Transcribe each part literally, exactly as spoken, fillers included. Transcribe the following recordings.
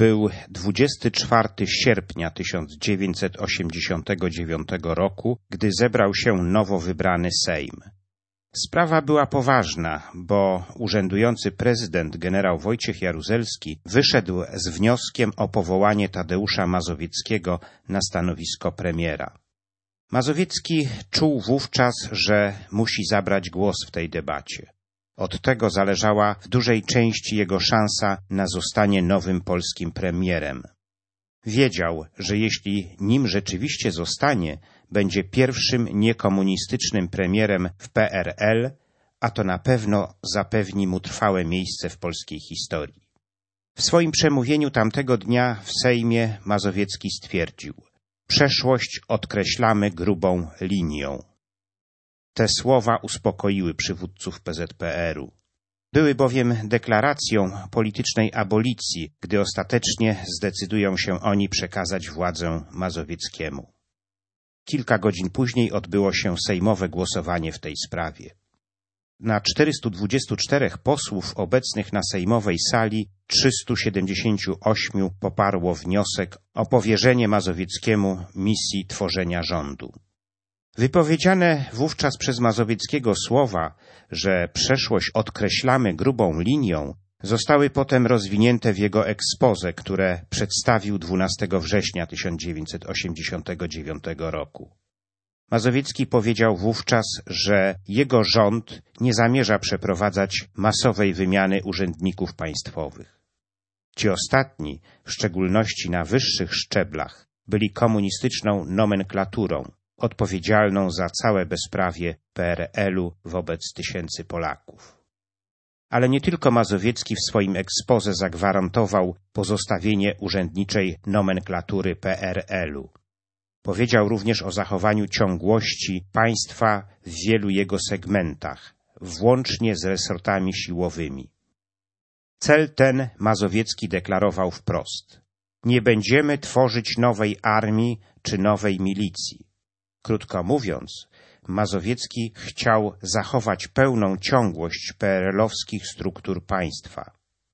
Był dwudziestego czwartego sierpnia tysiąc dziewięćset osiemdziesiątego dziewiątego roku, gdy zebrał się nowo wybrany Sejm. Sprawa była poważna, bo urzędujący prezydent generał Wojciech Jaruzelski wyszedł z wnioskiem o powołanie Tadeusza Mazowieckiego na stanowisko premiera. Mazowiecki czuł wówczas, że musi zabrać głos w tej debacie. Od tego zależała w dużej części jego szansa na zostanie nowym polskim premierem. Wiedział, że jeśli nim rzeczywiście zostanie, będzie pierwszym niekomunistycznym premierem w P R L, a to na pewno zapewni mu trwałe miejsce w polskiej historii. W swoim przemówieniu tamtego dnia w Sejmie Mazowiecki stwierdził: przeszłość odkreślamy grubą linią. Te słowa uspokoiły przywódców P Z P R u. Były bowiem deklaracją politycznej abolicji, gdy ostatecznie zdecydują się oni przekazać władzę Mazowieckiemu. Kilka godzin później odbyło się sejmowe głosowanie w tej sprawie. Na czterystu dwudziestu czterech posłów obecnych na sejmowej sali trzystu siedemdziesięciu ośmiu poparło wniosek o powierzenie Mazowieckiemu misji tworzenia rządu. Wypowiedziane wówczas przez Mazowieckiego słowa, że przeszłość odkreślamy grubą linią, zostały potem rozwinięte w jego exposé, które przedstawił dwunastego września tysiąc dziewięćset osiemdziesiątego dziewiątego roku. Mazowiecki powiedział wówczas, że jego rząd nie zamierza przeprowadzać masowej wymiany urzędników państwowych. Ci ostatni, w szczególności na wyższych szczeblach, byli komunistyczną nomenklaturą, odpowiedzialną za całe bezprawie P R L u wobec tysięcy Polaków. Ale nie tylko Mazowiecki w swoim exposé zagwarantował pozostawienie urzędniczej nomenklatury P R L u. Powiedział również o zachowaniu ciągłości państwa w wielu jego segmentach, włącznie z resortami siłowymi. Cel ten Mazowiecki deklarował wprost: nie będziemy tworzyć nowej armii czy nowej milicji. Krótko mówiąc, Mazowiecki chciał zachować pełną ciągłość P R L-owskich struktur państwa.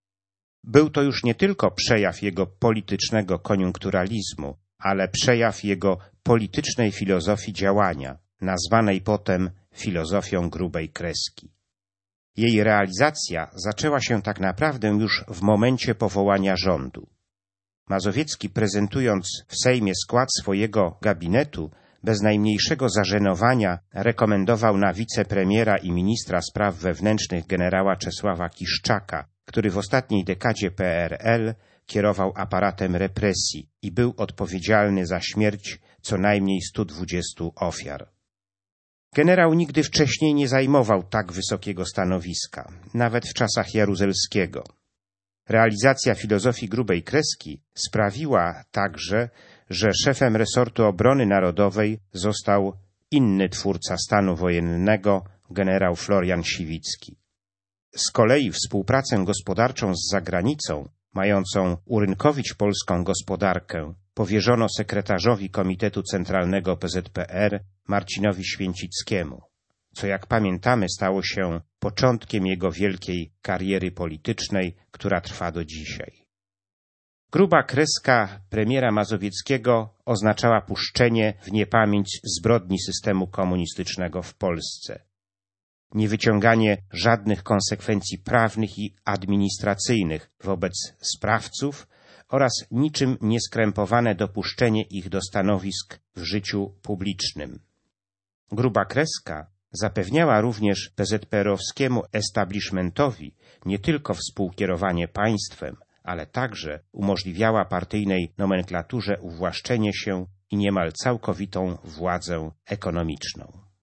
Był to już nie tylko przejaw jego politycznego koniunkturalizmu, ale przejaw jego politycznej filozofii działania, nazwanej potem filozofią grubej kreski. Jej realizacja zaczęła się tak naprawdę już w momencie powołania rządu. Mazowiecki, prezentując w Sejmie skład swojego gabinetu, bez najmniejszego zażenowania rekomendował na wicepremiera i ministra spraw wewnętrznych generała Czesława Kiszczaka, który w ostatniej dekadzie P R L kierował aparatem represji i był odpowiedzialny za śmierć co najmniej stu dwudziestu ofiar. Generał nigdy wcześniej nie zajmował tak wysokiego stanowiska, nawet w czasach Jaruzelskiego. Realizacja filozofii grubej kreski sprawiła także, że szefem resortu obrony narodowej został inny twórca stanu wojennego, generał Florian Siwicki. Z kolei współpracę gospodarczą z zagranicą, mającą urynkowić polską gospodarkę, powierzono sekretarzowi Komitetu Centralnego P Z P R Marcinowi Święcickiemu, co jak pamiętamy stało się początkiem jego wielkiej kariery politycznej, która trwa do dzisiaj. Gruba kreska premiera Mazowieckiego oznaczała puszczenie w niepamięć zbrodni systemu komunistycznego w Polsce. Niewyciąganie żadnych konsekwencji prawnych i administracyjnych wobec sprawców oraz niczym nieskrępowane dopuszczenie ich do stanowisk w życiu publicznym. Gruba kreska zapewniała również P Z P R-owskiemu establishmentowi nie tylko współkierowanie państwem, ale także umożliwiała partyjnej nomenklaturze uwłaszczenie się i niemal całkowitą władzę ekonomiczną.